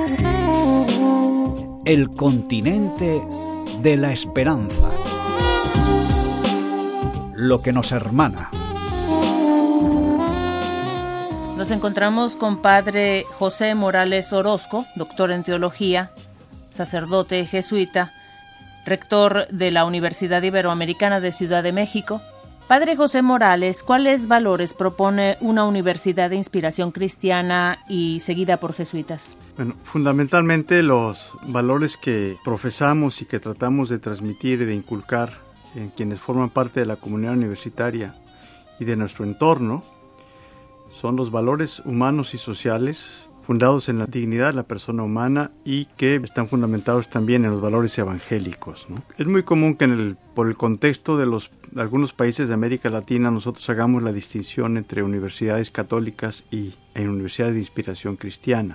El continente de la esperanza. Lo que nos hermana. Nos encontramos con Padre José Morales Orozco, doctor en teología, sacerdote jesuita, rector de la Universidad Iberoamericana de Ciudad de México. Padre José Morales, ¿cuáles valores propone una universidad de inspiración cristiana y seguida por jesuitas? Bueno, fundamentalmente los valores que profesamos y que tratamos de transmitir y de inculcar en quienes forman parte de la comunidad universitaria y de nuestro entorno son los valores humanos y sociales fundados en la dignidad de la persona humana y que están fundamentados también en los valores evangélicos, ¿no? Es muy común que por el contexto de algunos países de América Latina nosotros hagamos la distinción entre universidades católicas y universidades de inspiración cristiana.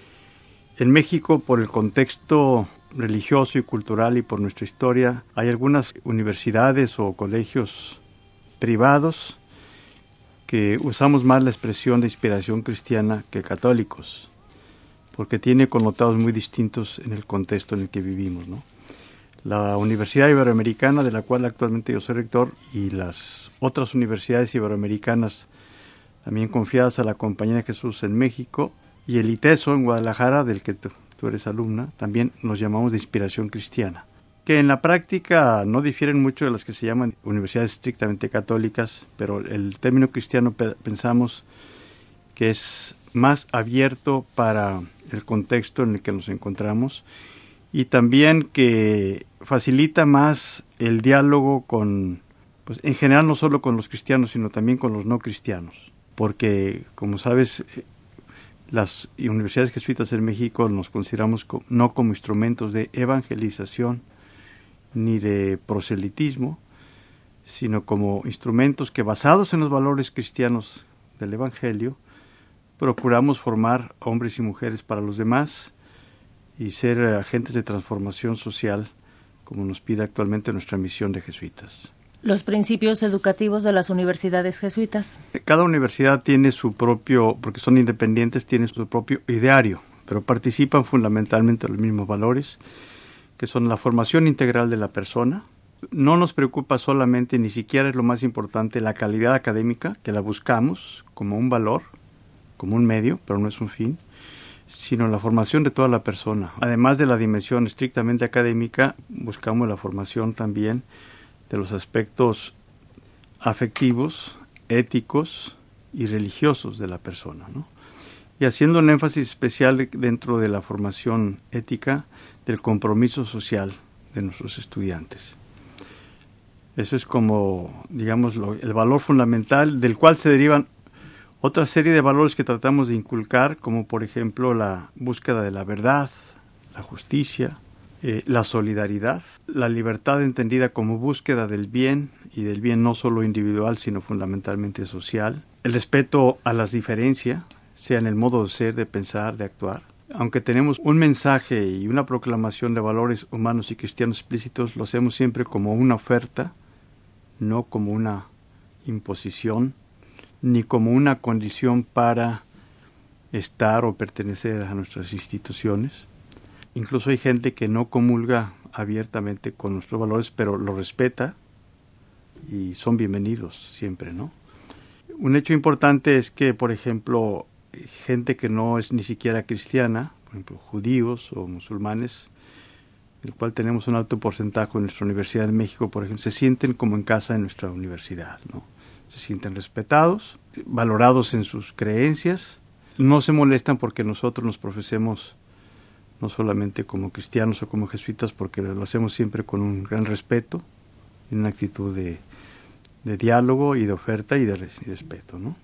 En México, por el contexto religioso y cultural y por nuestra historia, hay algunas universidades o colegios privados que usamos más la expresión de inspiración cristiana que católicos, porque tiene connotados muy distintos en el contexto en el que vivimos, ¿no? La Universidad Iberoamericana, de la cual actualmente yo soy rector, y las otras universidades iberoamericanas también confiadas a la Compañía de Jesús en México, y el ITESO en Guadalajara, del que tú eres alumna, también nos llamamos de inspiración cristiana, que en la práctica no difieren mucho de las que se llaman universidades estrictamente católicas, pero el término cristiano pensamos que es más abierto para el contexto en el que nos encontramos y también que facilita más el diálogo con, pues en general no solo con los cristianos, sino también con los no cristianos, porque como sabes, las universidades jesuitas en México nos consideramos no como instrumentos de evangelización ni de proselitismo, sino como instrumentos que, basados en los valores cristianos del Evangelio, procuramos formar hombres y mujeres para los demás y ser agentes de transformación social, como nos pide actualmente nuestra misión de jesuitas. ¿Los principios educativos de las universidades jesuitas? Cada universidad tiene su propio, porque son independientes, tiene su propio ideario, pero participan fundamentalmente los mismos valores, que son la formación integral de la persona. No nos preocupa solamente, ni siquiera es lo más importante, la calidad académica, que la buscamos como un valor, como un medio, pero no es un fin, sino la formación de toda la persona. Además de la dimensión estrictamente académica, buscamos la formación también de los aspectos afectivos, éticos y religiosos de la persona, ¿no? Y haciendo un énfasis especial dentro de la formación ética del compromiso social de nuestros estudiantes. Eso es como, digamos, el valor fundamental del cual se derivan otra serie de valores que tratamos de inculcar, como por ejemplo la búsqueda de la verdad, la justicia, la solidaridad, la libertad entendida como búsqueda del bien, y del bien no solo individual, sino fundamentalmente social, el respeto a las diferencias, sea en el modo de ser, de pensar, de actuar. Aunque tenemos un mensaje y una proclamación de valores humanos y cristianos explícitos, lo hacemos siempre como una oferta, no como una imposición, ni como una condición para estar o pertenecer a nuestras instituciones. Incluso hay gente que no comulga abiertamente con nuestros valores, pero lo respeta y son bienvenidos siempre, ¿no? Un hecho importante es que, por ejemplo, gente que no es ni siquiera cristiana, por ejemplo, judíos o musulmanes, del cual tenemos un alto porcentaje en nuestra Universidad de México, por ejemplo, se sienten como en casa en nuestra universidad, ¿no? Se sienten respetados, valorados en sus creencias, no se molestan porque nosotros nos profesemos no solamente como cristianos o como jesuitas, porque lo hacemos siempre con un gran respeto, en una actitud de diálogo y de oferta y de respeto, ¿no?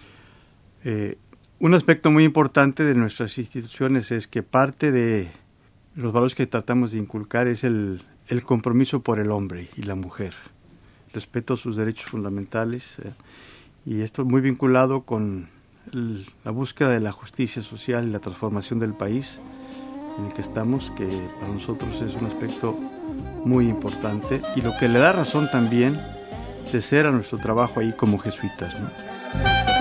Un aspecto muy importante de nuestras instituciones es que parte de los valores que tratamos de inculcar es el compromiso por el hombre y la mujer, respeto a sus derechos fundamentales, y esto muy vinculado con la búsqueda de la justicia social y la transformación del país en el que estamos, que para nosotros es un aspecto muy importante y lo que le da razón también de ser a nuestro trabajo ahí como jesuitas, ¿no?